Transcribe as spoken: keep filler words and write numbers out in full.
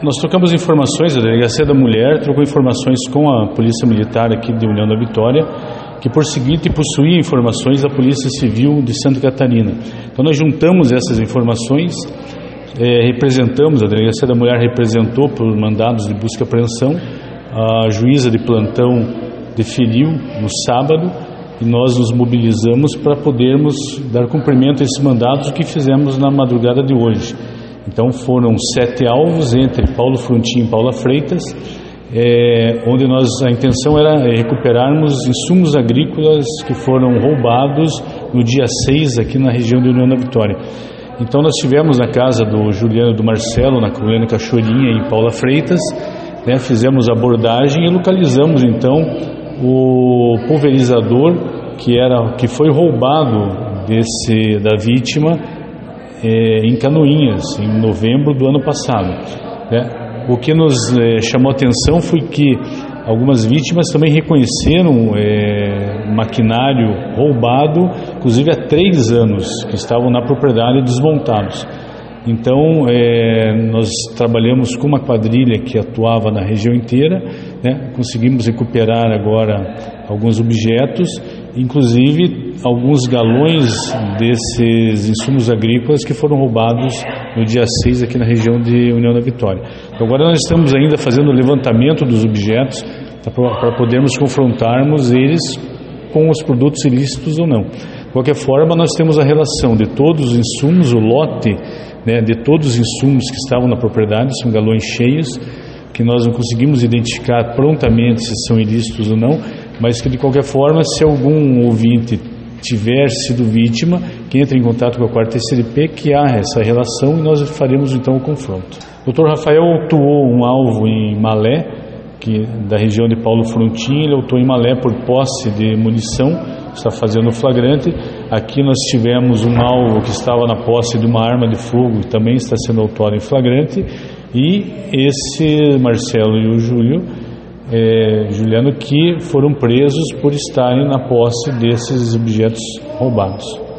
Nós trocamos informações, a Delegacia da Mulher trocou informações com a Polícia Militar aqui de União da Vitória, que por seguinte possuía informações da Polícia Civil de Santa Catarina. Então nós juntamos essas informações, é, representamos, a Delegacia da Mulher representou por mandados de busca e apreensão, a juíza de plantão deferiu no sábado e nós nos mobilizamos para podermos dar cumprimento a esses mandados, o que fizemos na madrugada de hoje. Então foram sete alvos entre Paulo Frontin e Paula Freitas, é, onde nós, a intenção era recuperarmos insumos agrícolas que foram roubados no dia seis aqui na região de União da Vitória. Então nós estivemos na casa do Juliano e do Marcelo, na colônia Cachoeirinha e Paula Freitas, né, fizemos a abordagem e localizamos então o pulverizador que, era, que foi roubado desse, da vítima É, em Canoinhas, em novembro do ano passado, né? O que nos é, chamou a atenção foi que algumas vítimas também reconheceram é, maquinário roubado, inclusive há três anos, que estavam na propriedade desmontados. Então, é, nós trabalhamos com uma quadrilha que atuava na região inteira, né? Conseguimos recuperar agora alguns objetos, inclusive alguns galões desses insumos agrícolas que foram roubados no dia seis aqui na região de União da Vitória. Então, agora nós estamos ainda fazendo o levantamento dos objetos para podermos confrontarmos eles com os produtos ilícitos ou não. De qualquer forma, nós temos a relação de todos os insumos, o lote, né, de todos os insumos que estavam na propriedade, são galões cheios, que nós não conseguimos identificar prontamente se são ilícitos ou não, mas que de qualquer forma, se algum ouvinte tiver sido vítima, que entre em contato com a quarta S D P, que há essa relação e nós faremos então o confronto. O doutor Rafael autuou um alvo em Malé, que, da região de Paulo Frontin, ele autuou em Malé por posse de munição, está fazendo o flagrante. Aqui nós tivemos um alvo que estava na posse de uma arma de fogo, que também está sendo autuado em flagrante, e esse Marcelo e o Júlio, é, Juliano, que foram presos por estarem na posse desses objetos roubados.